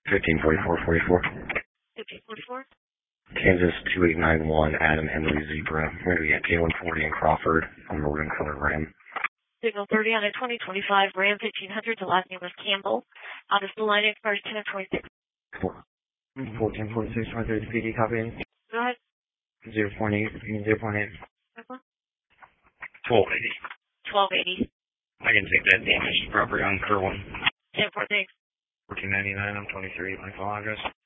154444. 1544. Kansas 2891, Adam Henry Zebra. We're going to be at K140 in Crawford, a maroon color Ram. Signal 30 on a 2025 Ram 1500. The last name was Campbell. Out of the line, expires 10 of 26. 1446, 23 PD, copy. Go ahead. 0.8, 0.8. 1280. 1280. I can take that damaged property on Kerwin. 10-4, thanks. 1499, I'm 23, my phone address.